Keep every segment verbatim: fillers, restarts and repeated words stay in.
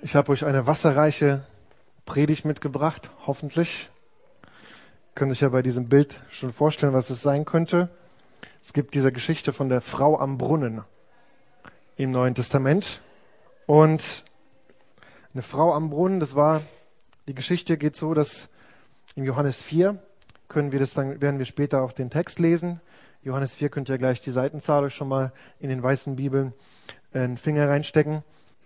Ich habe euch eine wasserreiche Predigt mitgebracht, hoffentlich. Könnt euch ja bei diesem Bild schon vorstellen, was es sein könnte. Es gibt diese Geschichte von der Frau am Brunnen im Neuen Testament. Und eine Frau am Brunnen, das war, die Geschichte geht so, dass in Johannes vier, können wir das dann, werden wir später auch den Text lesen. Johannes vier könnt ihr gleich die Seitenzahl euch schon mal in den weißen Bibeln einen Finger reinstecken.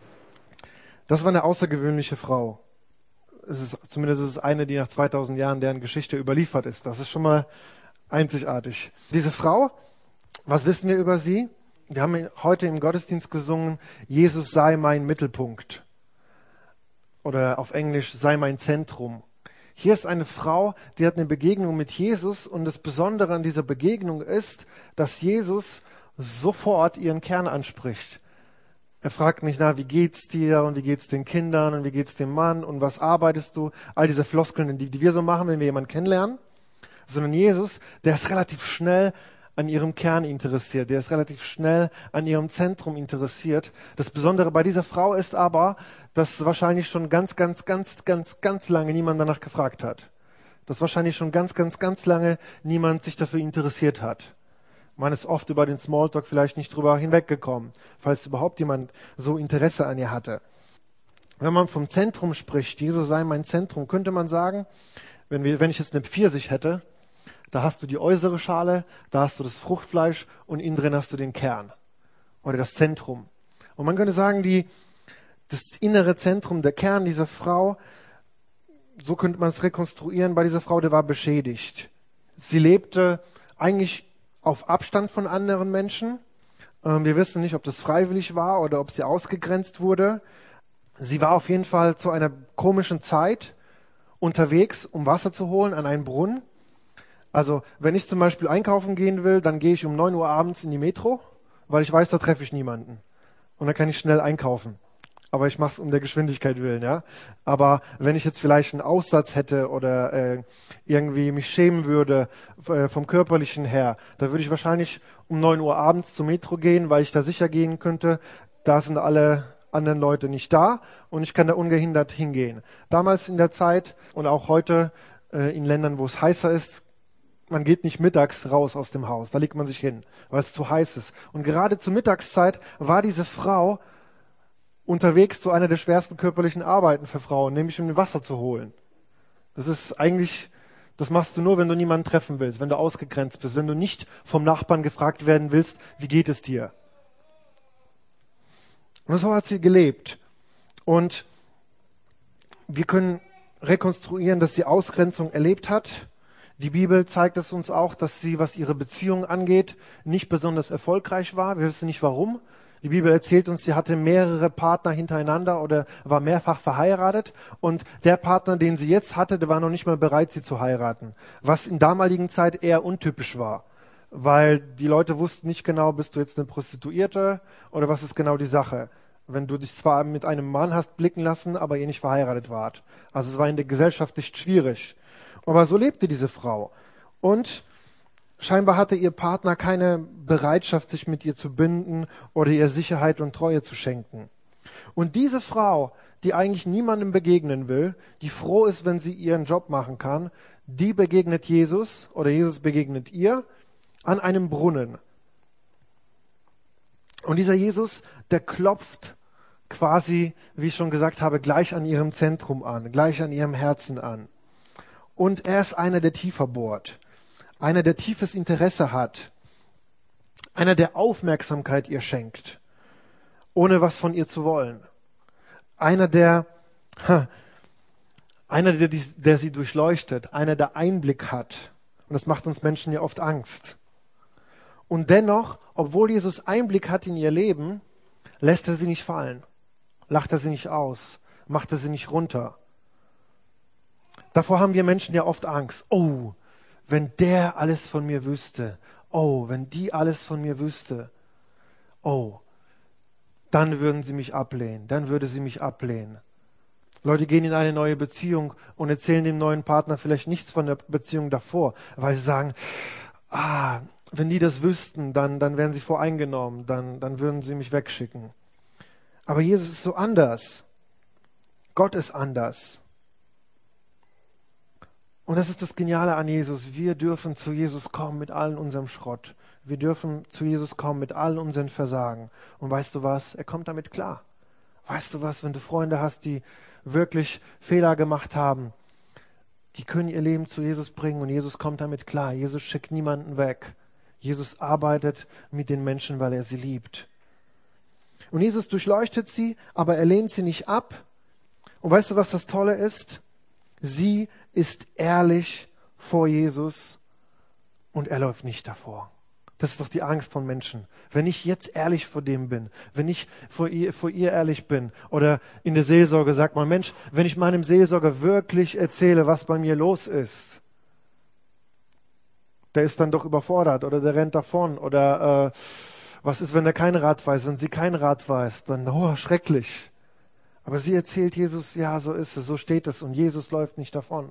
Das war eine außergewöhnliche Frau. Es ist, zumindest ist es eine, die nach zweitausend Jahren deren Geschichte überliefert ist. Das ist schon mal einzigartig. Diese Frau, was wissen wir über sie? Wir haben heute im Gottesdienst gesungen, Jesus sei mein Mittelpunkt. Oder auf Englisch, sei mein Zentrum. Hier ist eine Frau, die hat eine Begegnung mit Jesus und das Besondere an dieser Begegnung ist, dass Jesus sofort ihren Kern anspricht. Er fragt nicht, na, wie geht's dir und wie geht's den Kindern und wie geht's dem Mann und was arbeitest du? All diese Floskeln, die, die wir so machen, wenn wir jemanden kennenlernen. Sondern Jesus, der ist relativ schnell an ihrem Kern interessiert. Der ist relativ schnell an ihrem Zentrum interessiert. Das Besondere bei dieser Frau ist aber, dass wahrscheinlich schon ganz, ganz, ganz, ganz, ganz lange niemand danach gefragt hat. Dass wahrscheinlich schon ganz, ganz, ganz lange niemand sich dafür interessiert hat. Man ist oft über den Smalltalk vielleicht nicht drüber hinweggekommen, falls überhaupt jemand so Interesse an ihr hatte. Wenn man vom Zentrum spricht, Jesus sei mein Zentrum, könnte man sagen, wenn, wir, wenn ich jetzt eine Pfirsich hätte, da hast du die äußere Schale, da hast du das Fruchtfleisch und innen drin hast du den Kern oder das Zentrum. Und man könnte sagen, die, das innere Zentrum, der Kern dieser Frau, so könnte man es rekonstruieren, bei dieser Frau, der war beschädigt. Sie lebte eigentlich auf Abstand von anderen Menschen. Wir wissen nicht, ob das freiwillig war oder ob sie ausgegrenzt wurde. Sie war auf jeden Fall zu einer komischen Zeit unterwegs, um Wasser zu holen an einen Brunnen. Also wenn ich zum Beispiel einkaufen gehen will, dann gehe ich um neun Uhr abends in die Metro, weil ich weiß, da treffe ich niemanden. Und dann kann ich schnell einkaufen. Aber ich mache es um der Geschwindigkeit willen, ja. Aber wenn ich jetzt vielleicht einen Aussatz hätte oder äh, irgendwie mich schämen würde äh, vom Körperlichen her, da würde ich wahrscheinlich um neun Uhr abends zur Metro gehen, weil ich da sicher gehen könnte, da sind alle anderen Leute nicht da und ich kann da ungehindert hingehen. Damals in der Zeit und auch heute äh, in Ländern, wo es heißer ist, man geht nicht mittags raus aus dem Haus, da legt man sich hin, weil es zu heiß ist. Und gerade zur Mittagszeit war diese Frau unterwegs zu einer der schwersten körperlichen Arbeiten für Frauen, nämlich um Wasser zu holen. Das ist eigentlich, das machst du nur, wenn du niemanden treffen willst, wenn du ausgegrenzt bist, wenn du nicht vom Nachbarn gefragt werden willst, wie geht es dir? Und so hat sie gelebt. Und wir können rekonstruieren, dass sie Ausgrenzung erlebt hat. Die Bibel zeigt es uns auch, dass sie, was ihre Beziehung angeht, nicht besonders erfolgreich war. Wir wissen nicht warum. Die Bibel erzählt uns, sie hatte mehrere Partner hintereinander oder war mehrfach verheiratet. Und der Partner, den sie jetzt hatte, der war noch nicht mal bereit, sie zu heiraten. Was in damaligen Zeit eher untypisch war. Weil die Leute wussten nicht genau, bist du jetzt eine Prostituierte oder was ist genau die Sache. Wenn du dich zwar mit einem Mann hast blicken lassen, aber ihr nicht verheiratet wart. Also es war in der Gesellschaft nicht schwierig. Aber so lebte diese Frau. Und scheinbar hatte ihr Partner keine Bereitschaft, sich mit ihr zu binden oder ihr Sicherheit und Treue zu schenken. Und diese Frau, die eigentlich niemandem begegnen will, die froh ist, wenn sie ihren Job machen kann, die begegnet Jesus oder Jesus begegnet ihr an einem Brunnen. Und dieser Jesus, der klopft quasi, wie ich schon gesagt habe, gleich an ihrem Zentrum an, gleich an ihrem Herzen an. Und er ist einer, der tiefer bohrt. Einer, der tiefes Interesse hat. Einer, der Aufmerksamkeit ihr schenkt, ohne was von ihr zu wollen. Einer, der, einer, der, der sie durchleuchtet. Einer, der Einblick hat. Und das macht uns Menschen ja oft Angst. Und dennoch, obwohl Jesus Einblick hat in ihr Leben, lässt er sie nicht fallen. Lacht er sie nicht aus. Macht er sie nicht runter. Davor haben wir Menschen ja oft Angst. Oh, wenn der alles von mir wüsste. Oh, wenn die alles von mir wüsste. Oh, dann würden sie mich ablehnen. Dann würde sie mich ablehnen. Leute gehen in eine neue Beziehung und erzählen dem neuen Partner vielleicht nichts von der Beziehung davor, weil sie sagen, ah, wenn die das wüssten, dann, dann wären sie voreingenommen, dann, dann würden sie mich wegschicken. Aber Jesus ist so anders. Gott ist anders. Und das ist das Geniale an Jesus. Wir dürfen zu Jesus kommen mit all unserem Schrott. Wir dürfen zu Jesus kommen mit all unseren Versagen. Und weißt du was? Er kommt damit klar. Weißt du was? Wenn du Freunde hast, die wirklich Fehler gemacht haben, die können ihr Leben zu Jesus bringen und Jesus kommt damit klar. Jesus schickt niemanden weg. Jesus arbeitet mit den Menschen, weil er sie liebt. Und Jesus durchleuchtet sie, aber er lehnt sie nicht ab. Und weißt du, was das Tolle ist? Sie ist ehrlich vor Jesus und er läuft nicht davor. Das ist doch die Angst von Menschen. Wenn ich jetzt ehrlich vor dem bin, wenn ich vor ihr, vor ihr ehrlich bin oder in der Seelsorge sagt man, Mensch, wenn ich meinem Seelsorger wirklich erzähle, was bei mir los ist, der ist dann doch überfordert oder der rennt davon oder äh, was ist, wenn er kein Rat weiß, wenn sie kein Rat weiß, dann, oh, schrecklich. Aber sie erzählt Jesus, ja, so ist es, so steht es und Jesus läuft nicht davon.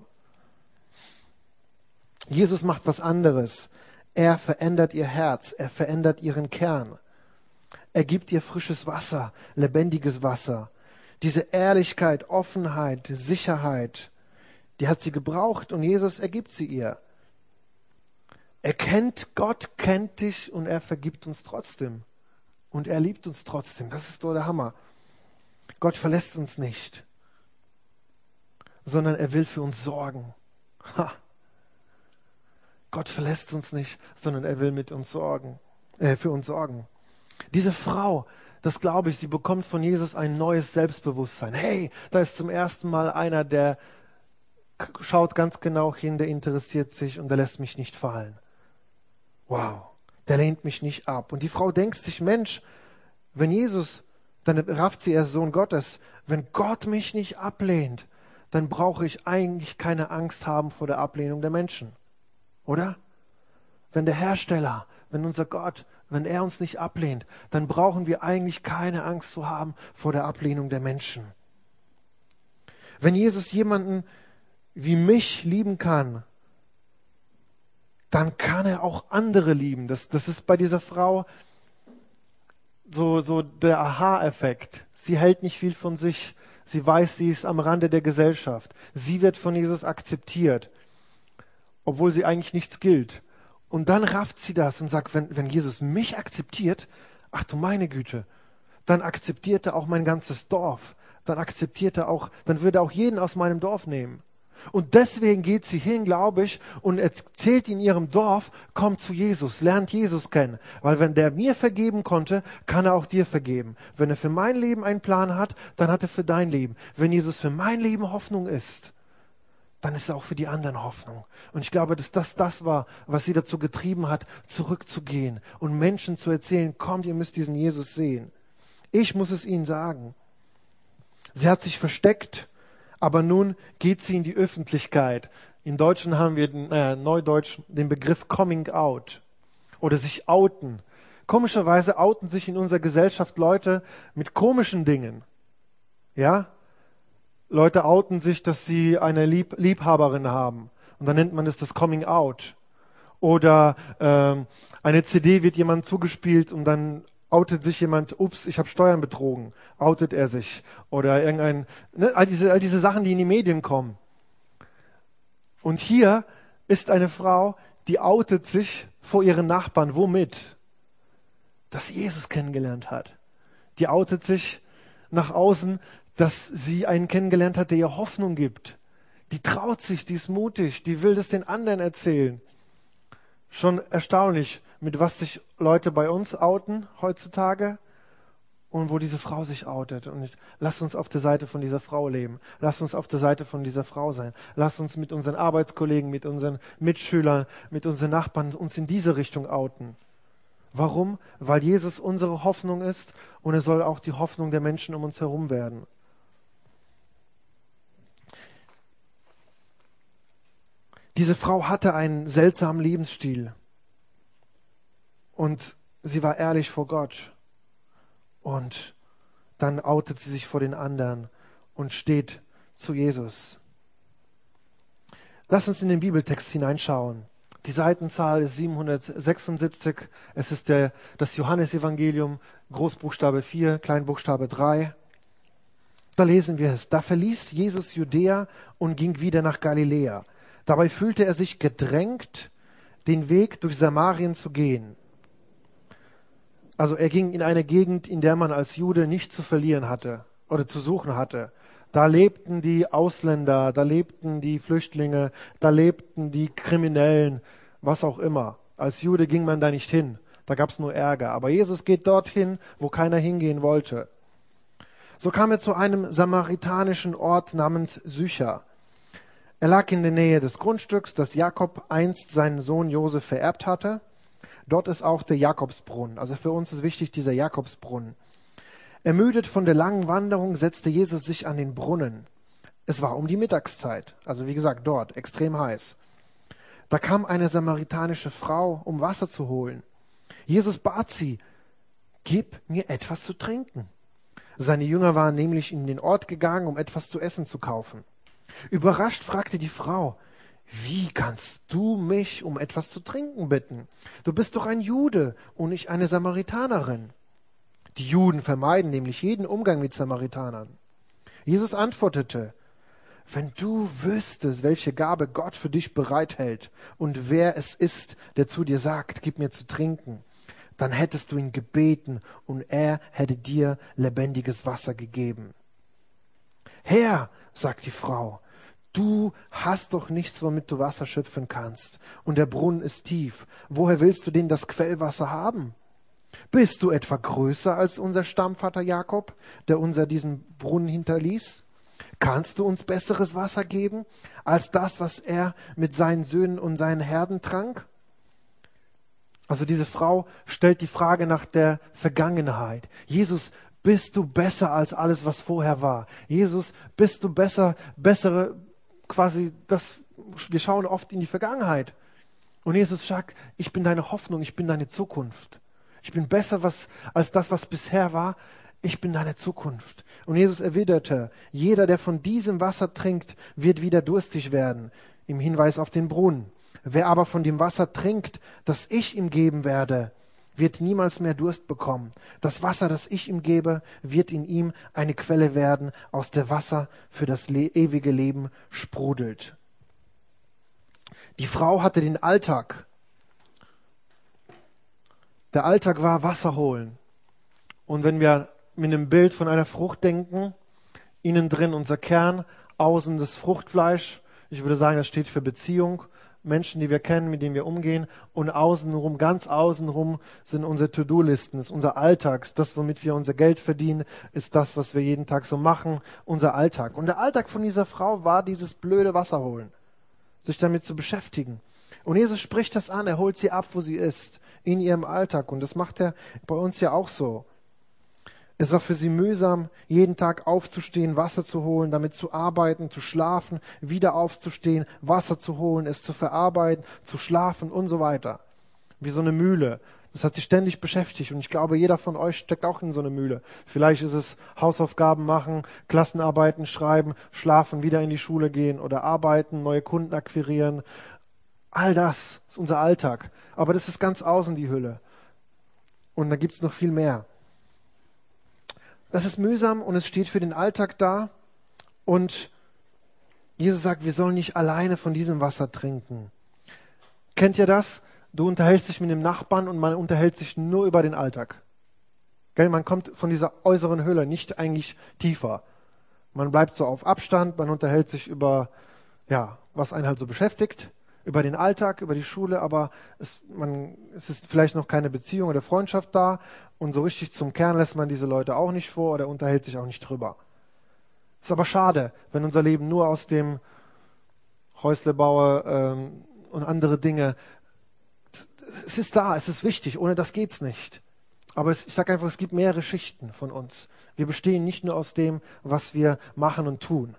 Jesus macht was anderes. Er verändert ihr Herz, er verändert ihren Kern. Er gibt ihr frisches Wasser, lebendiges Wasser. Diese Ehrlichkeit, Offenheit, Sicherheit, die hat sie gebraucht und Jesus ergibt sie ihr. Er kennt, Gott kennt dich und er vergibt uns trotzdem. Und er liebt uns trotzdem. Das ist doch der Hammer. Gott verlässt uns nicht, sondern er will für uns sorgen. Ha. Gott verlässt uns nicht, sondern er will mit uns sorgen, äh, für uns sorgen. Diese Frau, das glaube ich, sie bekommt von Jesus ein neues Selbstbewusstsein. Hey, da ist zum ersten Mal einer, der schaut ganz genau hin, der interessiert sich und der lässt mich nicht fallen. Wow, der lehnt mich nicht ab. Und die Frau denkt sich, Mensch, wenn Jesus, dann rafft sie, er ist Sohn Gottes, wenn Gott mich nicht ablehnt, dann brauche ich eigentlich keine Angst haben vor der Ablehnung der Menschen. Oder? Wenn der Hersteller, wenn unser Gott, wenn er uns nicht ablehnt, dann brauchen wir eigentlich keine Angst zu haben vor der Ablehnung der Menschen. Wenn Jesus jemanden wie mich lieben kann, dann kann er auch andere lieben. Das, das ist bei dieser Frau so, so der Aha-Effekt. Sie hält nicht viel von sich. Sie weiß, sie ist am Rande der Gesellschaft. Sie wird von Jesus akzeptiert, obwohl sie eigentlich nichts gilt. Und dann rafft sie das und sagt, wenn, wenn Jesus mich akzeptiert, ach du meine Güte, dann akzeptiert er auch mein ganzes Dorf. Dann akzeptiert er auch, dann würde er auch jeden aus meinem Dorf nehmen. Und deswegen geht sie hin, glaube ich, und erzählt in ihrem Dorf, komm zu Jesus, lernt Jesus kennen. Weil wenn der mir vergeben konnte, kann er auch dir vergeben. Wenn er für mein Leben einen Plan hat, dann hat er für dein Leben. Wenn Jesus für mein Leben Hoffnung ist, dann ist er auch für die anderen Hoffnung. Und ich glaube, dass das das war, was sie dazu getrieben hat, zurückzugehen und Menschen zu erzählen, kommt, ihr müsst diesen Jesus sehen. Ich muss es ihnen sagen. Sie hat sich versteckt, aber nun geht sie in die Öffentlichkeit. Im Deutschen haben wir, äh, Neudeutsch, den Begriff Coming Out oder sich outen. Komischerweise outen sich in unserer Gesellschaft Leute mit komischen Dingen. Ja? Leute outen sich, dass sie eine Lieb- Liebhaberin haben. Und dann nennt man es das Coming Out. Oder ähm, eine C D wird jemandem zugespielt und dann outet sich jemand, ups, ich habe Steuern betrogen, outet er sich. Oder irgendein, ne, all diese, all diese Sachen, die in die Medien kommen. Und hier ist eine Frau, die outet sich vor ihren Nachbarn. Womit? Dass sie Jesus kennengelernt hat. Die outet sich nach außen, dass sie einen kennengelernt hat, der ihr Hoffnung gibt. Die traut sich, die ist mutig, die will das den anderen erzählen. Schon erstaunlich, mit was sich Leute bei uns outen heutzutage und wo diese Frau sich outet. Und ich, lasst uns auf der Seite von dieser Frau leben. Lasst uns auf der Seite von dieser Frau sein. Lasst uns mit unseren Arbeitskollegen, mit unseren Mitschülern, mit unseren Nachbarn uns in diese Richtung outen. Warum? Weil Jesus unsere Hoffnung ist und er soll auch die Hoffnung der Menschen um uns herum werden. Diese Frau hatte einen seltsamen Lebensstil und sie war ehrlich vor Gott und dann outet sie sich vor den anderen und steht zu Jesus. Lass uns in den Bibeltext hineinschauen. Die Seitenzahl ist siebenhundertsechsundsiebzig. Es ist der, das Johannesevangelium, Großbuchstabe vier, Kleinbuchstabe drei. Da lesen wir es. Da verließ Jesus Judäa und ging wieder nach Galiläa. Dabei fühlte er sich gedrängt, den Weg durch Samarien zu gehen. Also er ging in eine Gegend, in der man als Jude nichts zu verlieren hatte oder zu suchen hatte. Da lebten die Ausländer, da lebten die Flüchtlinge, da lebten die Kriminellen, was auch immer. Als Jude ging man da nicht hin, da gab es nur Ärger. Aber Jesus geht dorthin, wo keiner hingehen wollte. So kam er zu einem samaritanischen Ort namens Sychar. Er lag in der Nähe des Grundstücks, das Jakob einst seinen Sohn Josef vererbt hatte. Dort ist auch der Jakobsbrunnen. Also für uns ist wichtig dieser Jakobsbrunnen. Ermüdet von der langen Wanderung setzte Jesus sich an den Brunnen. Es war um die Mittagszeit, also wie gesagt dort, extrem heiß. Da kam eine samaritanische Frau, um Wasser zu holen. Jesus bat sie, gib mir etwas zu trinken. Seine Jünger waren nämlich in den Ort gegangen, um etwas zu essen zu kaufen. Überrascht fragte die Frau, wie kannst du mich um etwas zu trinken bitten? Du bist doch ein Jude und nicht eine Samaritanerin. Die Juden vermeiden nämlich jeden Umgang mit Samaritanern. Jesus antwortete, wenn du wüsstest, welche Gabe Gott für dich bereithält und wer es ist, der zu dir sagt, gib mir zu trinken, dann hättest du ihn gebeten und er hätte dir lebendiges Wasser gegeben. Herr, sagt die Frau, du hast doch nichts, womit du Wasser schöpfen kannst, und der Brunnen ist tief. Woher willst du denn das Quellwasser haben? Bist du etwa größer als unser Stammvater Jakob, der uns diesen Brunnen hinterließ? Kannst du uns besseres Wasser geben, als das, was er mit seinen Söhnen und seinen Herden trank? Also diese Frau stellt die Frage nach der Vergangenheit. Jesus, bist du besser als alles, was vorher war? Jesus, bist du besser, bessere, quasi, das, wir schauen oft in die Vergangenheit. Und Jesus sagt, ich bin deine Hoffnung, ich bin deine Zukunft. Ich bin besser was, als das, was bisher war. Ich bin deine Zukunft. Und Jesus erwiderte, jeder, der von diesem Wasser trinkt, wird wieder durstig werden. Im Hinweis auf den Brunnen. Wer aber von dem Wasser trinkt, das ich ihm geben werde, wird niemals mehr Durst bekommen. Das Wasser, das ich ihm gebe, wird in ihm eine Quelle werden, aus der Wasser für das le- ewige Leben sprudelt. Die Frau hatte den Alltag. Der Alltag war Wasser holen. Und wenn wir mit einem Bild von einer Frucht denken, innen drin unser Kern, außen das Fruchtfleisch, ich würde sagen, das steht für Beziehung, Menschen, die wir kennen, mit denen wir umgehen, und außenrum, ganz außenrum sind unsere To-Do-Listen, ist unser Alltag, ist das, womit wir unser Geld verdienen, ist das, was wir jeden Tag so machen, unser Alltag. Und der Alltag von dieser Frau war dieses blöde Wasser holen, sich damit zu beschäftigen. Und Jesus spricht das an, er holt sie ab, wo sie ist, in ihrem Alltag. Und das macht er bei uns ja auch so. Es war für sie mühsam, jeden Tag aufzustehen, Wasser zu holen, damit zu arbeiten, zu schlafen, wieder aufzustehen, Wasser zu holen, es zu verarbeiten, zu schlafen und so weiter. Wie so eine Mühle. Das hat sie ständig beschäftigt und ich glaube, jeder von euch steckt auch in so eine Mühle. Vielleicht ist es Hausaufgaben machen, Klassenarbeiten schreiben, schlafen, wieder in die Schule gehen oder arbeiten, neue Kunden akquirieren. All das ist unser Alltag. Aber das ist ganz außen die Hülle. Und da gibt es noch viel mehr. Das ist mühsam und es steht für den Alltag da. Und Jesus sagt, wir sollen nicht alleine von diesem Wasser trinken. Kennt ihr das? Du unterhältst dich mit dem Nachbarn und man unterhält sich nur über den Alltag. Gell? Man kommt von dieser äußeren Hülle nicht eigentlich tiefer. Man bleibt so auf Abstand, man unterhält sich über, ja, was einen halt so beschäftigt, über den Alltag, über die Schule, aber es, man, es ist vielleicht noch keine Beziehung oder Freundschaft da und so richtig zum Kern lässt man diese Leute auch nicht vor oder unterhält sich auch nicht drüber. Ist aber schade, wenn unser Leben nur aus dem Häuslebauer ähm, und andere Dinge, es ist da, es ist wichtig, ohne das geht's nicht. Aber es, ich sage einfach, es gibt mehrere Schichten von uns. Wir bestehen nicht nur aus dem, was wir machen und tun.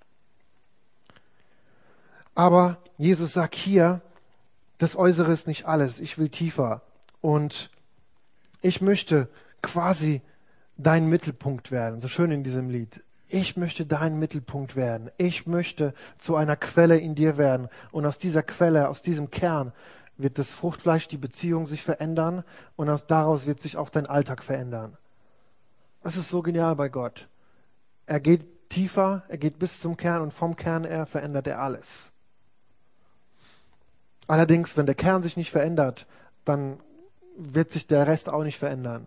Aber Jesus sagt hier, das Äußere ist nicht alles, ich will tiefer. Und ich möchte quasi dein Mittelpunkt werden, so schön in diesem Lied. Ich möchte dein Mittelpunkt werden. Ich möchte zu einer Quelle in dir werden. Und aus dieser Quelle, aus diesem Kern wird das Fruchtfleisch, die Beziehung sich verändern und aus, daraus wird sich auch dein Alltag verändern. Das ist so genial bei Gott. Er geht tiefer, er geht bis zum Kern und vom Kern her verändert er alles. Allerdings, wenn der Kern sich nicht verändert, dann wird sich der Rest auch nicht verändern.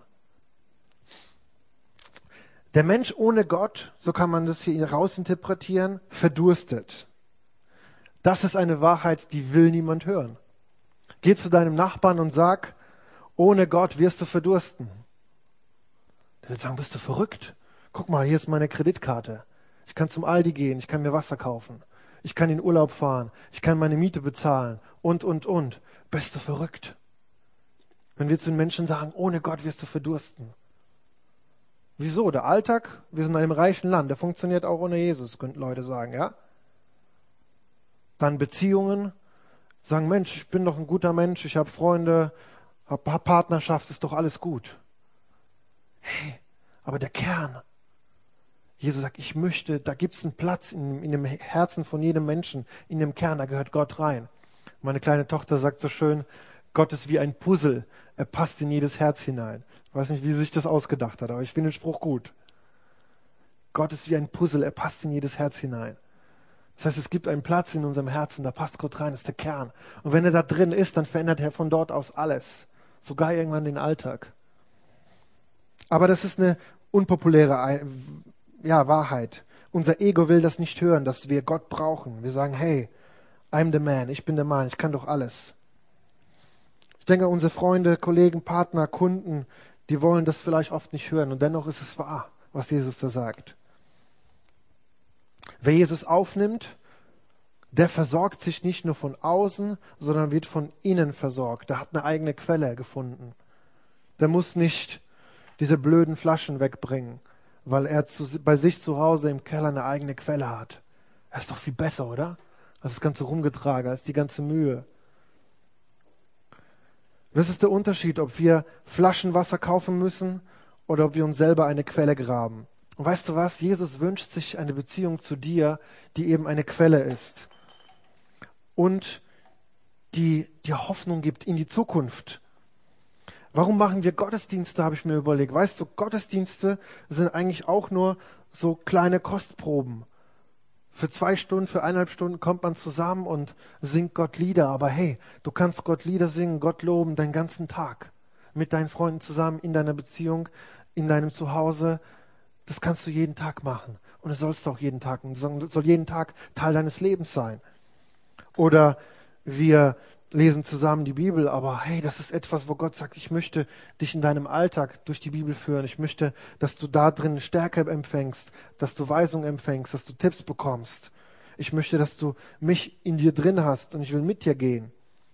Der Mensch ohne Gott, so kann man das hier rausinterpretieren, verdurstet. Das ist eine Wahrheit, die will niemand hören. Geh zu deinem Nachbarn und sag, ohne Gott wirst du verdursten. Der wird sagen, bist du verrückt? Guck mal, hier ist meine Kreditkarte. Ich kann zum Aldi gehen, ich kann mir Wasser kaufen. Ich kann in Urlaub fahren, ich kann meine Miete bezahlen und, und, und. Bist du verrückt? Wenn wir zu den Menschen sagen, ohne Gott wirst du verdursten. Wieso? Der Alltag, wir sind in einem reichen Land, der funktioniert auch ohne Jesus, könnten Leute sagen, ja? Dann Beziehungen, sagen, Mensch, ich bin doch ein guter Mensch, ich habe Freunde, habe hab Partnerschaft, ist doch alles gut. Hey, aber der Kern, Jesus sagt, ich möchte, da gibt es einen Platz in, in dem Herzen von jedem Menschen, in dem Kern, da gehört Gott rein. Meine kleine Tochter sagt so schön, Gott ist wie ein Puzzle, er passt in jedes Herz hinein. Ich weiß nicht, wie sie sich das ausgedacht hat, aber ich finde den Spruch gut. Gott ist wie ein Puzzle, er passt in jedes Herz hinein. Das heißt, es gibt einen Platz in unserem Herzen, da passt Gott rein, das ist der Kern. Und wenn er da drin ist, dann verändert er von dort aus alles. Sogar irgendwann den Alltag. Aber das ist eine unpopuläre ja, Wahrheit. Unser Ego will das nicht hören, dass wir Gott brauchen. Wir sagen, hey, I'm the man, ich bin der Mann, ich kann doch alles. Ich denke, unsere Freunde, Kollegen, Partner, Kunden, die wollen das vielleicht oft nicht hören. Und dennoch ist es wahr, was Jesus da sagt. Wer Jesus aufnimmt, der versorgt sich nicht nur von außen, sondern wird von innen versorgt. Der hat eine eigene Quelle gefunden. Der muss nicht diese blöden Flaschen wegbringen, weil er zu, bei sich zu Hause im Keller eine eigene Quelle hat. Das ist doch viel besser, oder? Als das ganze Rumgetragen, als die ganze Mühe. Das ist der Unterschied, ob wir Flaschenwasser kaufen müssen oder ob wir uns selber eine Quelle graben. Und weißt du was? Jesus wünscht sich eine Beziehung zu dir, die eben eine Quelle ist. Und die dir Hoffnung gibt in die Zukunft. Warum machen wir Gottesdienste, habe ich mir überlegt. Weißt du, Gottesdienste sind eigentlich auch nur so kleine Kostproben. Für zwei Stunden, für eineinhalb Stunden kommt man zusammen und singt Gott Lieder. Aber hey, du kannst Gott Lieder singen, Gott loben, deinen ganzen Tag. Mit deinen Freunden zusammen, in deiner Beziehung, in deinem Zuhause. Das kannst du jeden Tag machen. Und das sollst du auch jeden Tag. Und das soll jeden Tag Teil deines Lebens sein. Oder wir lesen zusammen die Bibel, aber hey, das ist etwas, wo Gott sagt, ich möchte dich in deinem Alltag durch die Bibel führen. Ich möchte, dass du da drin Stärke empfängst, dass du Weisung empfängst, dass du Tipps bekommst. Ich möchte, dass du mich in dir drin hast und ich will mit dir gehen.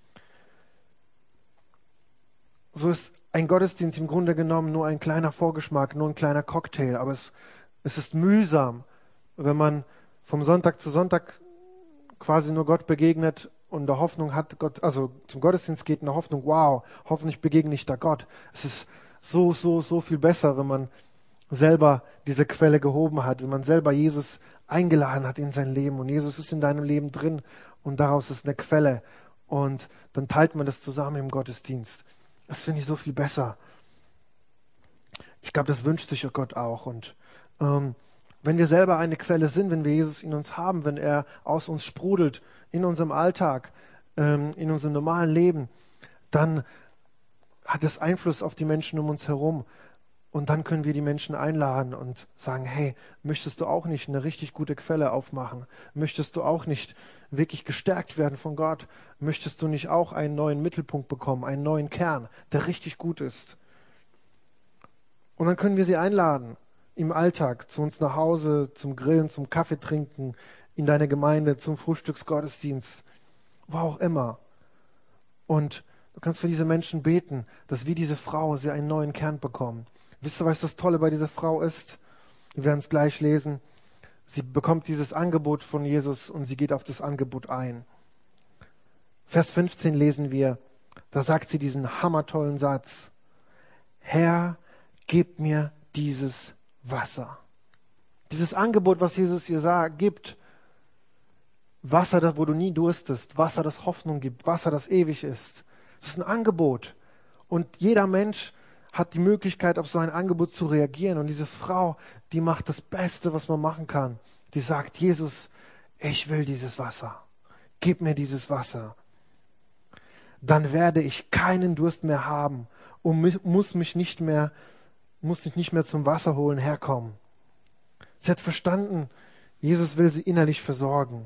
So ist ein Gottesdienst im Grunde genommen nur ein kleiner Vorgeschmack, nur ein kleiner Cocktail, aber es, es ist mühsam, wenn man vom Sonntag zu Sonntag quasi nur Gott begegnet und der Hoffnung hat, Gott, also zum Gottesdienst geht in der Hoffnung, wow, hoffentlich begegne ich da Gott. Es ist so, so, so viel besser, wenn man selber diese Quelle gehoben hat, wenn man selber Jesus eingeladen hat in sein Leben und Jesus ist in deinem Leben drin und daraus ist eine Quelle und dann teilt man das zusammen im Gottesdienst. Das finde ich so viel besser. Ich glaube, das wünscht sich Gott auch und ähm, wenn wir selber eine Quelle sind, wenn wir Jesus in uns haben, wenn er aus uns sprudelt, in unserem Alltag, ähm, in unserem normalen Leben, dann hat das Einfluss auf die Menschen um uns herum. Und dann können wir die Menschen einladen und sagen, hey, möchtest du auch nicht eine richtig gute Quelle aufmachen? Möchtest du auch nicht wirklich gestärkt werden von Gott? Möchtest du nicht auch einen neuen Mittelpunkt bekommen, einen neuen Kern, der richtig gut ist? Und dann können wir sie einladen. Im Alltag, zu uns nach Hause, zum Grillen, zum Kaffee trinken, in deine Gemeinde, zum Frühstücksgottesdienst, wo auch immer. Und du kannst für diese Menschen beten, dass wie diese Frau sie einen neuen Kern bekommen. Wisst ihr, was das Tolle bei dieser Frau ist? Wir werden es gleich lesen. Sie bekommt dieses Angebot von Jesus und sie geht auf das Angebot ein. Vers fünfzehn lesen wir, da sagt sie diesen hammertollen Satz. Herr, gib mir dieses Wasser. Dieses Angebot, was Jesus ihr sagt, gibt Wasser, wo du nie durstest, Wasser, das Hoffnung gibt, Wasser, das ewig ist. Das ist ein Angebot. Und jeder Mensch hat die Möglichkeit, auf so ein Angebot zu reagieren. Und diese Frau, die macht das Beste, was man machen kann. Die sagt, Jesus, ich will dieses Wasser. Gib mir dieses Wasser. Dann werde ich keinen Durst mehr haben und muss mich nicht mehr, muss mich nicht mehr zum Wasser holen herkommen. Sie hat verstanden, Jesus will sie innerlich versorgen.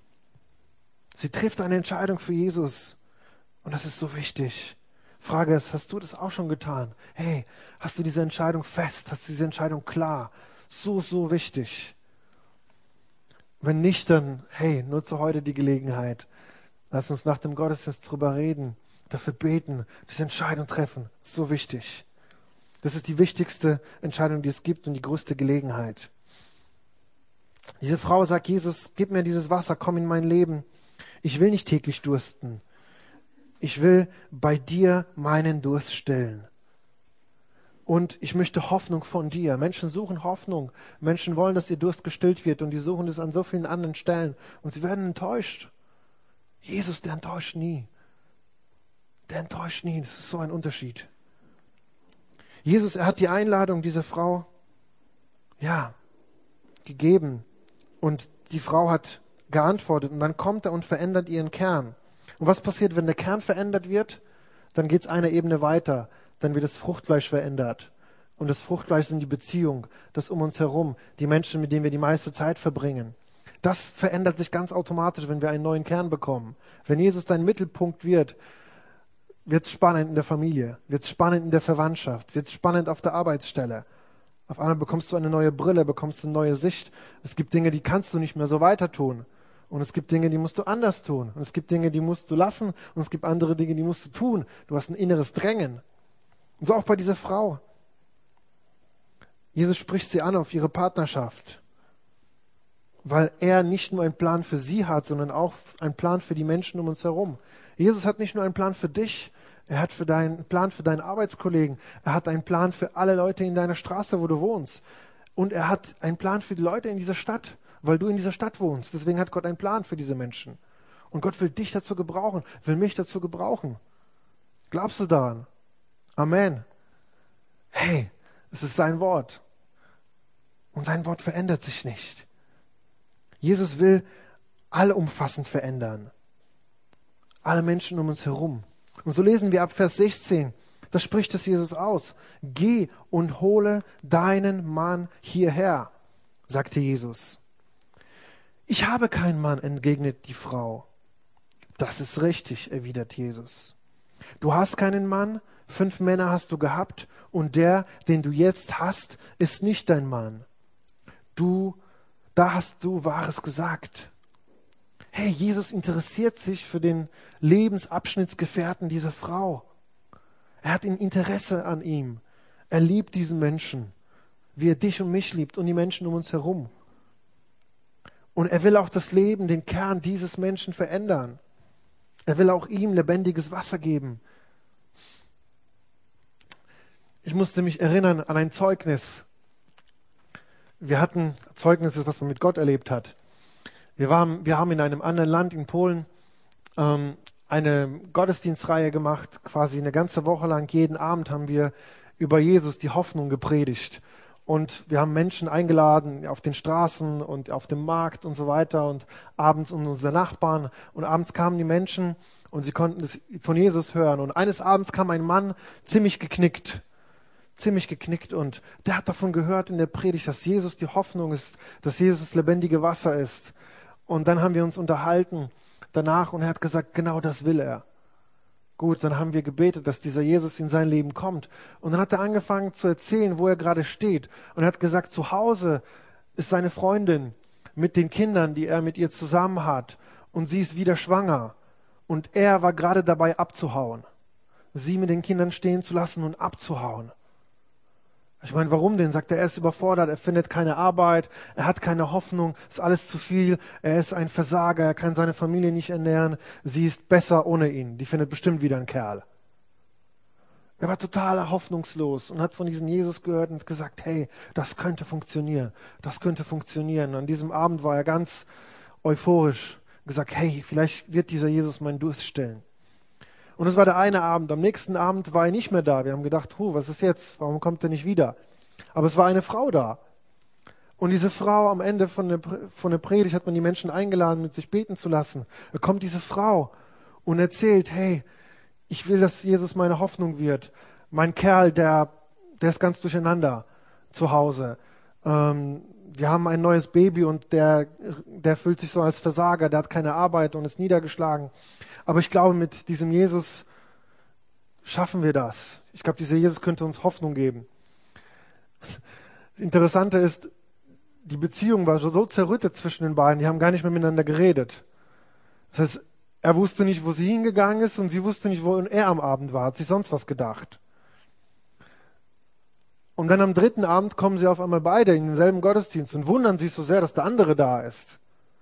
Sie trifft eine Entscheidung für Jesus. Und das ist so wichtig. Frage ist, hast du das auch schon getan? Hey, hast du diese Entscheidung fest? Hast du diese Entscheidung klar? So, so wichtig. Wenn nicht, dann, hey, nutze heute die Gelegenheit. Lass uns nach dem Gottesdienst drüber reden, dafür beten, diese Entscheidung treffen. So wichtig. Das ist die wichtigste Entscheidung, die es gibt und die größte Gelegenheit. Diese Frau sagt, Jesus, gib mir dieses Wasser, komm in mein Leben. Ich will nicht täglich dursten. Ich will bei dir meinen Durst stillen. Und ich möchte Hoffnung von dir. Menschen suchen Hoffnung. Menschen wollen, dass ihr Durst gestillt wird und die suchen es an so vielen anderen Stellen. Und sie werden enttäuscht. Jesus, der enttäuscht nie. Der enttäuscht nie. Das ist so ein Unterschied. Jesus, er hat die Einladung dieser Frau, ja, gegeben. Und die Frau hat geantwortet. Und dann kommt er und verändert ihren Kern. Und was passiert, wenn der Kern verändert wird? Dann geht es eine Ebene weiter. Dann wird das Fruchtfleisch verändert. Und das Fruchtfleisch sind die Beziehung, das um uns herum, die Menschen, mit denen wir die meiste Zeit verbringen. Das verändert sich ganz automatisch, wenn wir einen neuen Kern bekommen. Wenn Jesus dein Mittelpunkt wird, wird es spannend in der Familie, wird es spannend in der Verwandtschaft, wird es spannend auf der Arbeitsstelle. Auf einmal bekommst du eine neue Brille, bekommst du eine neue Sicht. Es gibt Dinge, die kannst du nicht mehr so weiter tun. Und es gibt Dinge, die musst du anders tun. Und es gibt Dinge, die musst du lassen. Und es gibt andere Dinge, die musst du tun. Du hast ein inneres Drängen. Und so auch bei dieser Frau. Jesus spricht sie an auf ihre Partnerschaft. Weil er nicht nur einen Plan für sie hat, sondern auch einen Plan für die Menschen um uns herum. Jesus hat nicht nur einen Plan für dich, er hat für deinen einen Plan für deinen Arbeitskollegen, er hat einen Plan für alle Leute in deiner Straße, wo du wohnst. Und er hat einen Plan für die Leute in dieser Stadt, weil du in dieser Stadt wohnst. Deswegen hat Gott einen Plan für diese Menschen. Und Gott will dich dazu gebrauchen, will mich dazu gebrauchen. Glaubst du daran? Amen. Hey, es ist sein Wort. Und sein Wort verändert sich nicht. Jesus will allumfassend verändern. Alle Menschen um uns herum. Und so lesen wir ab Vers sechzehn, da spricht es Jesus aus. Geh und hole deinen Mann hierher, sagte Jesus. Ich habe keinen Mann, entgegnet die Frau. Das ist richtig, erwidert Jesus. Du hast keinen Mann, fünf Männer hast du gehabt und der, den du jetzt hast, ist nicht dein Mann. Du, da hast du Wahres gesagt. Hey, Jesus interessiert sich für den Lebensabschnittsgefährten dieser Frau. Er hat ein Interesse an ihm. Er liebt diesen Menschen, wie er dich und mich liebt und die Menschen um uns herum. Und er will auch das Leben, den Kern dieses Menschen verändern. Er will auch ihm lebendiges Wasser geben. Ich musste mich erinnern an ein Zeugnis. Wir hatten Zeugnisse, was man mit Gott erlebt hat. Wir, waren, wir haben in einem anderen Land, in Polen, ähm, eine Gottesdienstreihe gemacht, quasi eine ganze Woche lang. Jeden Abend haben wir über Jesus die Hoffnung gepredigt. Und wir haben Menschen eingeladen auf den Straßen und auf dem Markt und so weiter und abends unsere Nachbarn. Und abends kamen die Menschen und sie konnten das von Jesus hören. Und eines Abends kam ein Mann ziemlich geknickt. ziemlich geknickt und der hat davon gehört in der Predigt, dass Jesus die Hoffnung ist, dass Jesus das lebendige Wasser ist. Und dann haben wir uns unterhalten danach und er hat gesagt, genau das will er. Gut, dann haben wir gebetet, dass dieser Jesus in sein Leben kommt. Und dann hat er angefangen zu erzählen, wo er gerade steht. Und er hat gesagt, zu Hause ist seine Freundin mit den Kindern, die er mit ihr zusammen hat. Und sie ist wieder schwanger. Und er war gerade dabei abzuhauen. Sie mit den Kindern stehen zu lassen und abzuhauen. Ich meine, warum denn? Sagt er, er ist überfordert, er findet keine Arbeit, er hat keine Hoffnung, ist alles zu viel, er ist ein Versager, er kann seine Familie nicht ernähren, sie ist besser ohne ihn, die findet bestimmt wieder einen Kerl. Er war total hoffnungslos und hat von diesem Jesus gehört und gesagt, hey, das könnte funktionieren, das könnte funktionieren. Und an diesem Abend war er ganz euphorisch, gesagt, hey, vielleicht wird dieser Jesus meinen Durst stillen. Und es war der eine Abend. Am nächsten Abend war er nicht mehr da. Wir haben gedacht, huh, was ist jetzt? Warum kommt er nicht wieder? Aber es war eine Frau da. Und diese Frau, am Ende von der, von der Predigt hat man die Menschen eingeladen, mit sich beten zu lassen. Da kommt diese Frau und erzählt, hey, ich will, dass Jesus meine Hoffnung wird. Mein Kerl, der, der ist ganz durcheinander zu Hause. Ähm, wir haben ein neues Baby und der, der fühlt sich so als Versager, der hat keine Arbeit und ist niedergeschlagen. Aber ich glaube, mit diesem Jesus schaffen wir das. Ich glaube, dieser Jesus könnte uns Hoffnung geben. Das Interessante ist, die Beziehung war so zerrüttet zwischen den beiden, die haben gar nicht mehr miteinander geredet. Das heißt, er wusste nicht, wo sie hingegangen ist und sie wusste nicht, wo er am Abend war, hat sich sonst was gedacht. Und dann am dritten Abend kommen sie auf einmal beide in denselben Gottesdienst und wundern sich so sehr, dass der andere da ist.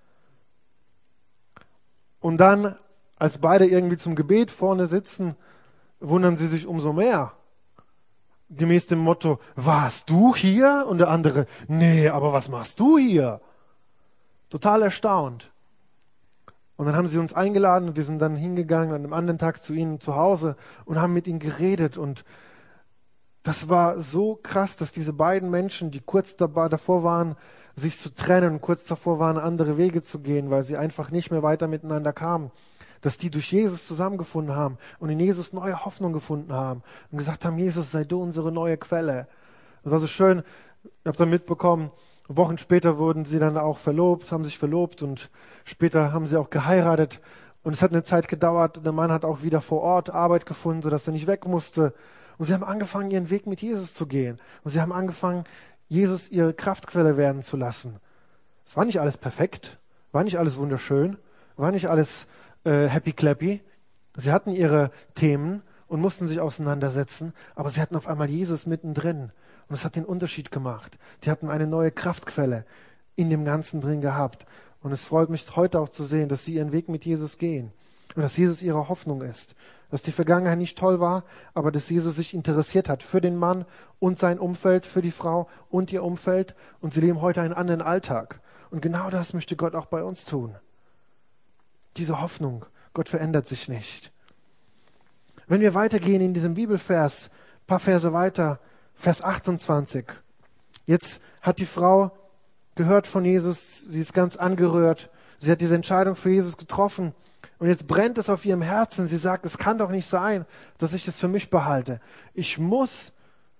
Und dann, als beide irgendwie zum Gebet vorne sitzen, wundern sie sich umso mehr. Gemäß dem Motto, warst du hier? Und der andere, nee, aber was machst du hier? Total erstaunt. Und dann haben sie uns eingeladen und wir sind dann hingegangen an einem anderen Tag zu ihnen zu Hause und haben mit ihnen geredet. Und das war so krass, dass diese beiden Menschen, die kurz dabei, davor waren, sich zu trennen, kurz davor waren, andere Wege zu gehen, weil sie einfach nicht mehr weiter miteinander kamen, dass die durch Jesus zusammengefunden haben und in Jesus neue Hoffnung gefunden haben und gesagt haben, Jesus, sei du unsere neue Quelle. Das war so schön, ich habe dann mitbekommen, Wochen später wurden sie dann auch verlobt, haben sich verlobt und später haben sie auch geheiratet. Und es hat eine Zeit gedauert, der Mann hat auch wieder vor Ort Arbeit gefunden, sodass er nicht weg musste. Und sie haben angefangen, ihren Weg mit Jesus zu gehen. Und sie haben angefangen, Jesus ihre Kraftquelle werden zu lassen. Es war nicht alles perfekt, war nicht alles wunderschön, war nicht alles äh, happy-clappy. Sie hatten ihre Themen und mussten sich auseinandersetzen, aber sie hatten auf einmal Jesus mittendrin. Und es hat den Unterschied gemacht. Die hatten eine neue Kraftquelle in dem Ganzen drin gehabt. Und es freut mich heute auch zu sehen, dass sie ihren Weg mit Jesus gehen. Und dass Jesus ihre Hoffnung ist. Dass die Vergangenheit nicht toll war, aber dass Jesus sich interessiert hat für den Mann und sein Umfeld, für die Frau und ihr Umfeld. Und sie leben heute einen anderen Alltag. Und genau das möchte Gott auch bei uns tun. Diese Hoffnung. Gott verändert sich nicht. Wenn wir weitergehen in diesem Bibelvers, ein paar Verse weiter, Vers achtundzwanzig. Jetzt hat die Frau gehört von Jesus, sie ist ganz angerührt. Sie hat diese Entscheidung für Jesus getroffen. Und jetzt brennt es auf ihrem Herzen. Sie sagt, es kann doch nicht sein, dass ich das für mich behalte. Ich muss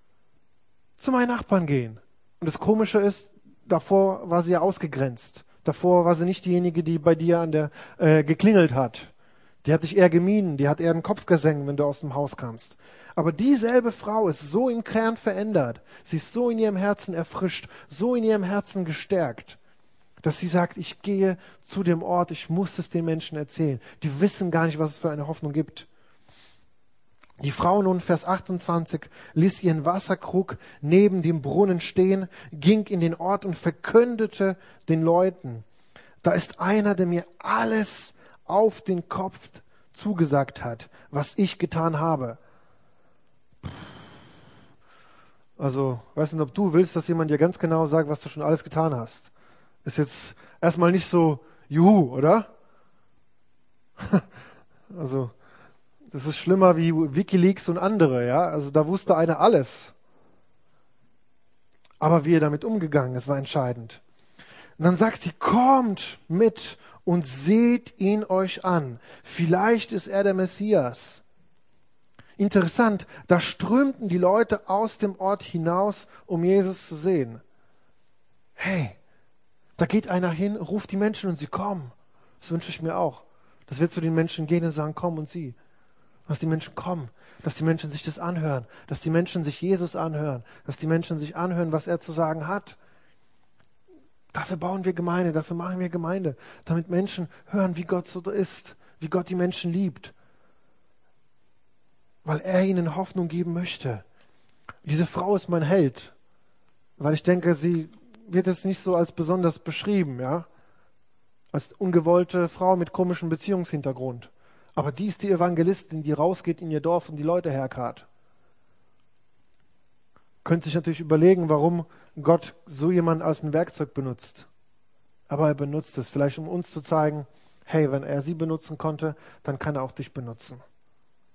zu meinen Nachbarn gehen. Und das Komische ist, davor war sie ja ausgegrenzt. Davor war sie nicht diejenige, die bei dir an der äh, geklingelt hat. Die hat dich eher gemieden, die hat eher den Kopf gesenkt, wenn du aus dem Haus kamst. Aber dieselbe Frau ist so im Kern verändert. Sie ist so in ihrem Herzen erfrischt, so in ihrem Herzen gestärkt, dass sie sagt, ich gehe zu dem Ort, ich muss es den Menschen erzählen. Die wissen gar nicht, was es für eine Hoffnung gibt. Die Frau nun, Vers achtundzwanzig, ließ ihren Wasserkrug neben dem Brunnen stehen, ging in den Ort und verkündete den Leuten, da ist einer, der mir alles auf den Kopf zugesagt hat, was ich getan habe. Also, weiß nicht, ob du willst, dass jemand dir ganz genau sagt, was du schon alles getan hast. Ist jetzt erstmal nicht so, juhu, oder? Also, das ist schlimmer wie WikiLeaks und andere, ja? Also, da wusste einer alles. Aber wie er damit umgegangen ist, war entscheidend. Und dann sagt sie, kommt mit und seht ihn euch an. Vielleicht ist er der Messias. Interessant, da strömten die Leute aus dem Ort hinaus, um Jesus zu sehen. Hey, da geht einer hin, ruft die Menschen und sie kommen. Das wünsche ich mir auch. Dass wir zu den Menschen gehen und sagen, komm und sieh. Dass die Menschen kommen, dass die Menschen sich das anhören, dass die Menschen sich Jesus anhören, dass die Menschen sich anhören, was er zu sagen hat. Dafür bauen wir Gemeinde, dafür machen wir Gemeinde, damit Menschen hören, wie Gott so ist, wie Gott die Menschen liebt. Weil er ihnen Hoffnung geben möchte. Diese Frau ist mein Held, weil ich denke, sie wird jetzt nicht so als besonders beschrieben, ja, als ungewollte Frau mit komischem Beziehungshintergrund. Aber die ist die Evangelistin, die rausgeht in ihr Dorf und die Leute herkarrt. Könnte sich natürlich überlegen, warum Gott so jemanden als ein Werkzeug benutzt. Aber er benutzt es, vielleicht um uns zu zeigen, hey, wenn er sie benutzen konnte, dann kann er auch dich benutzen.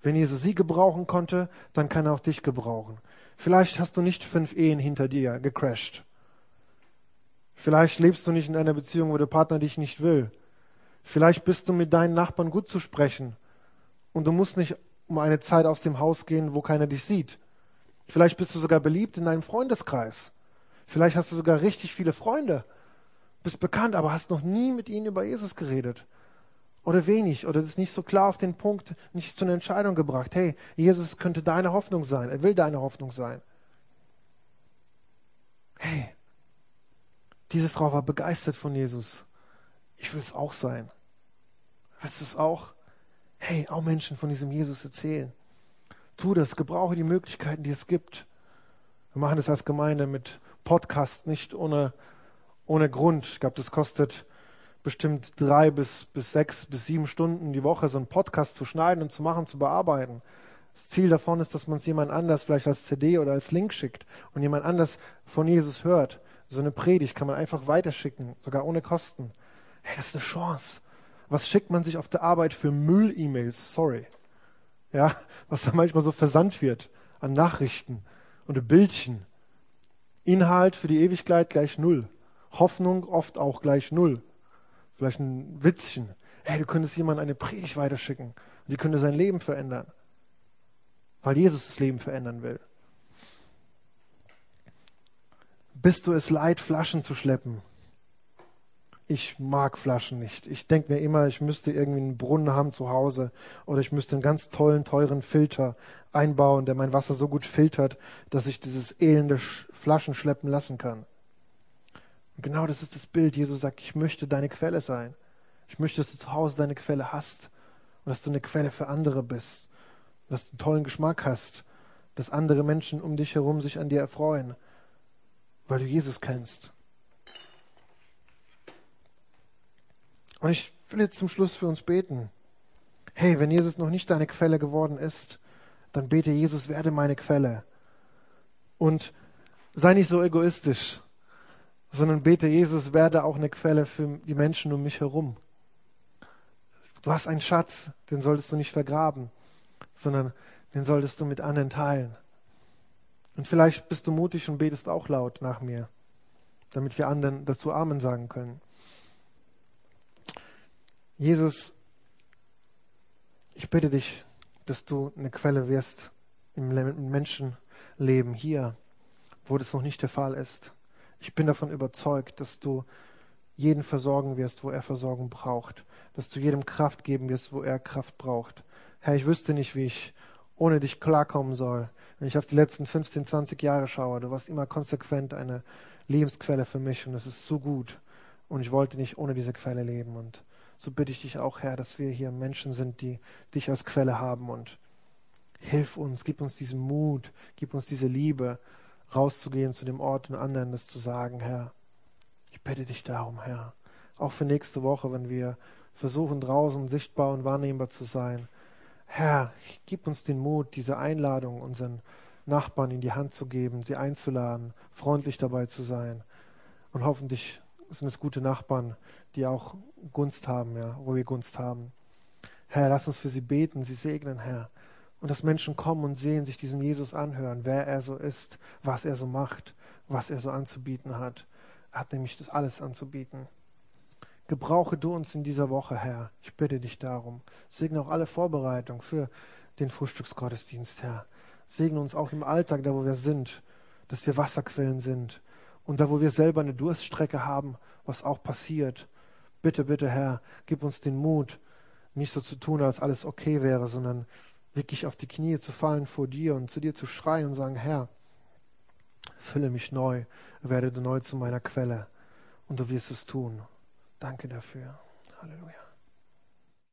Wenn Jesus sie gebrauchen konnte, dann kann er auch dich gebrauchen. Vielleicht hast du nicht fünf Ehen hinter dir gecrashed. Vielleicht lebst du nicht in einer Beziehung, wo der Partner dich nicht will. Vielleicht bist du mit deinen Nachbarn gut zu sprechen und du musst nicht um eine Zeit aus dem Haus gehen, wo keiner dich sieht. Vielleicht bist du sogar beliebt in deinem Freundeskreis. Vielleicht hast du sogar richtig viele Freunde, bist bekannt, aber hast noch nie mit ihnen über Jesus geredet. Oder wenig, oder das ist nicht so klar auf den Punkt, nicht zu einer Entscheidung gebracht. Hey, Jesus könnte deine Hoffnung sein, er will deine Hoffnung sein. Hey, diese Frau war begeistert von Jesus. Ich will es auch sein. Willst du es auch? Hey, auch Menschen von diesem Jesus erzählen. Tu das, gebrauche die Möglichkeiten, die es gibt. Wir machen das als Gemeinde mit Podcast, nicht ohne, ohne Grund. Ich glaube, das kostet bestimmt drei bis, bis sechs bis sieben Stunden die Woche, so einen Podcast zu schneiden und zu machen, zu bearbeiten. Das Ziel davon ist, dass man es jemand anders vielleicht als C D oder als Link schickt und jemand anders von Jesus hört. So eine Predigt kann man einfach weiterschicken, sogar ohne Kosten. Hey, das ist eine Chance. Was schickt man sich auf der Arbeit für Müll-E-Mails? Sorry. Ja, was da manchmal so versandt wird an Nachrichten und Bildchen. Inhalt für die Ewigkeit gleich null. Hoffnung oft auch gleich null. Vielleicht ein Witzchen. Hey, du könntest jemandem eine Predigt weiterschicken und die könnte sein Leben verändern. Weil Jesus das Leben verändern will. Bist du es leid, Flaschen zu schleppen? Ich mag Flaschen nicht. Ich denke mir immer, ich müsste irgendwie einen Brunnen haben zu Hause oder ich müsste einen ganz tollen, teuren Filter einbauen, der mein Wasser so gut filtert, dass ich dieses elende Flaschen schleppen lassen kann. Und genau das ist das Bild. Jesus sagt, ich möchte deine Quelle sein. Ich möchte, dass du zu Hause deine Quelle hast und dass du eine Quelle für andere bist. Dass du einen tollen Geschmack hast, dass andere Menschen um dich herum sich an dir erfreuen, weil du Jesus kennst. Und ich will jetzt zum Schluss für uns beten. Hey, wenn Jesus noch nicht deine Quelle geworden ist, dann bete Jesus, werde meine Quelle. Und sei nicht so egoistisch, sondern bete Jesus, werde auch eine Quelle für die Menschen um mich herum. Du hast einen Schatz, den solltest du nicht vergraben, sondern den solltest du mit anderen teilen. Und vielleicht bist du mutig und betest auch laut nach mir, damit wir anderen dazu Amen sagen können. Jesus, ich bitte dich, dass du eine Quelle wirst im Menschenleben hier, wo das noch nicht der Fall ist. Ich bin davon überzeugt, dass du jeden versorgen wirst, wo er Versorgung braucht, dass du jedem Kraft geben wirst, wo er Kraft braucht. Herr, ich wüsste nicht, wie ich ohne dich klarkommen soll, wenn ich auf die letzten fünfzehn, zwanzig Jahre schaue. Du warst immer konsequent eine Lebensquelle für mich und es ist so gut. Und ich wollte nicht ohne diese Quelle leben. Und so bitte ich dich auch, Herr, dass wir hier Menschen sind, die dich als Quelle haben. Und hilf uns, gib uns diesen Mut, gib uns diese Liebe, rauszugehen zu dem Ort und anderen das zu sagen, Herr. Ich bitte dich darum, Herr. Auch für nächste Woche, wenn wir versuchen, draußen sichtbar und wahrnehmbar zu sein. Herr, gib uns den Mut, diese Einladung unseren Nachbarn in die Hand zu geben, sie einzuladen, freundlich dabei zu sein. Und hoffentlich sind es gute Nachbarn, die auch Gunst haben, ja, wo wir Gunst haben. Herr, lass uns für sie beten, sie segnen, Herr. Und dass Menschen kommen und sehen, sich diesen Jesus anhören, wer er so ist, was er so macht, was er so anzubieten hat. Er hat nämlich das alles anzubieten. Gebrauche du uns in dieser Woche, Herr. Ich bitte dich darum. Segne auch alle Vorbereitungen für den Frühstücksgottesdienst, Herr. Segne uns auch im Alltag, da wo wir sind, dass wir Wasserquellen sind. Und da wo wir selber eine Durststrecke haben, was auch passiert. Bitte, bitte, Herr, gib uns den Mut, nicht so zu tun, als alles okay wäre, sondern wirklich auf die Knie zu fallen vor dir und zu dir zu schreien und sagen, Herr, fülle mich neu, werde du neu zu meiner Quelle und du wirst es tun. Danke dafür. Halleluja.